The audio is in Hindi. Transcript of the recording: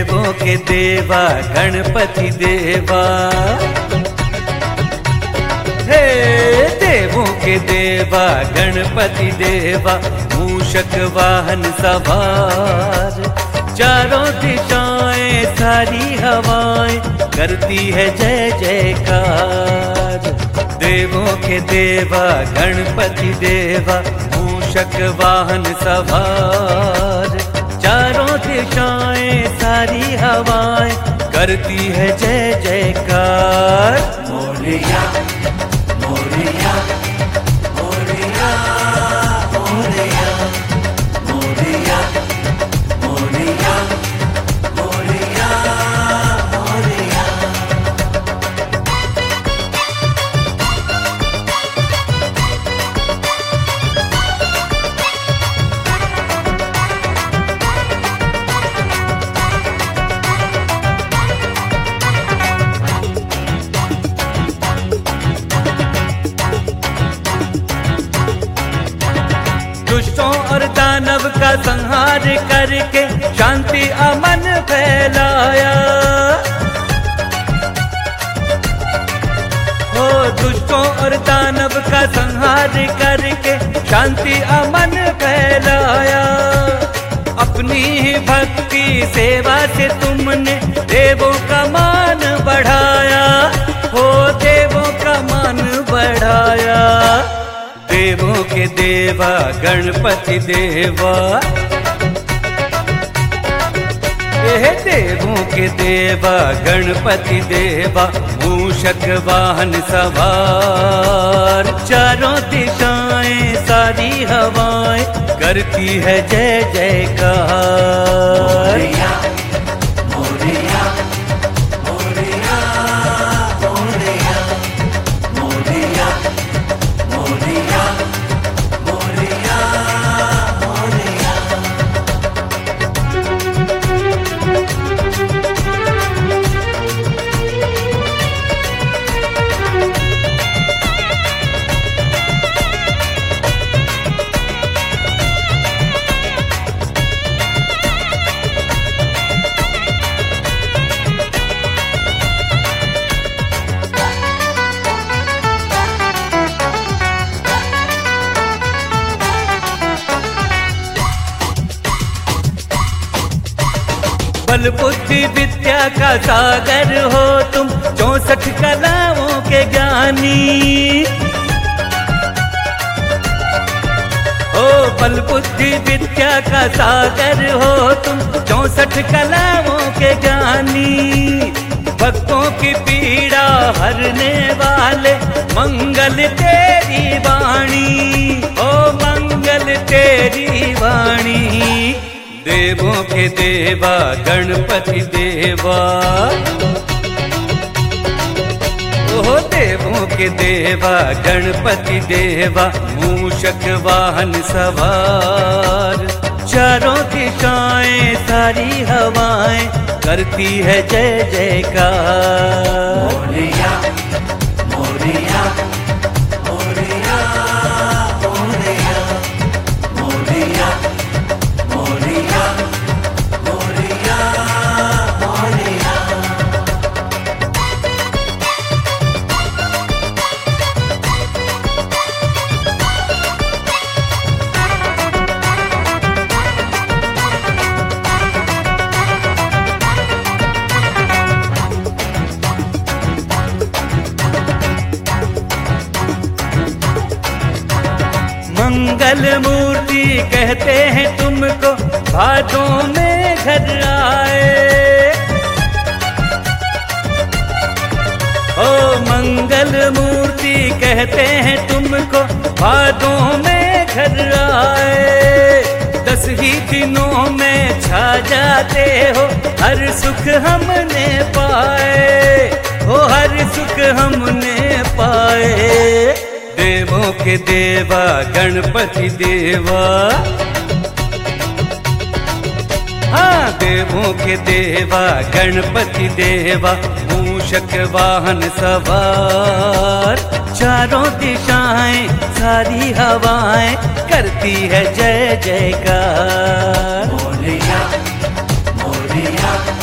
देवों के देवा गणपति देवा, हे देवों के देवा गणपति देवा, मूषक वाहन सवार, चारों दिशाएं सारी हवाएं करती है जय जयकार। देवों के देवा गणपति देवा, मूषक वाहन सवार, चारों दिशाएं सारी हवाएं करती है जय जयकार। मोरया मोरया मोरया मोरया मोरया मोरया मोरया मोरया। दुष्टों और दानव का संहार करके शांति अमन फैलाया, हो दुष्टों और दानव का संहार करके शांति अमन फैलाया। अपनी ही भक्ति सेवा से तुमने देवों का मान बढ़ाया, हो देवों का मान बढ़ाया। देवों के देवा गणपति देवा, हे देवों के देवा गणपति देवा, मूषक वाहन सवार, चारों दिशाएं सारी हवाएं करती है जय जयकार। मोरया मोरया मोरया मोरया मोरया मोरया मोरया। बल बुद्धि विद्या का सागर हो तुम, 64 कलाओं के ज्ञानी, ओ बल बुद्धि विद्या का सागर हो तुम, 64 कलाओं के ज्ञानी। भक्तों की पीड़ा हरने वाले, मंगल तेरी वाणी, ओ मंगल तेरी वाणी। देवों के देवा गणपति देवा, ओह देवों के देवा गणपति देवा, मूषक वाहन सवार, चारों दिशाएं सारी हवाएं करती है जय जयकार। मोरया मोरया मोरया मोरया मोरया मोरया मोरया मोरया। मंगल मूर्ति कहते हैं तुमको, भादों में घर आए, ओ मंगल मूर्ति कहते हैं तुमको, भादों में घर आए। 10 ही दिनों में छा जाते हो, हर सुख हमने पाए, हो हर सुख हमने पाए। देवों के देवा गणपति देवा, हाँ देवों के देवा गणपति देवा, मूषक वाहन सवार, चारों दिशाएं सारी हवाएं करती है जय जयकार। मोरया मोरया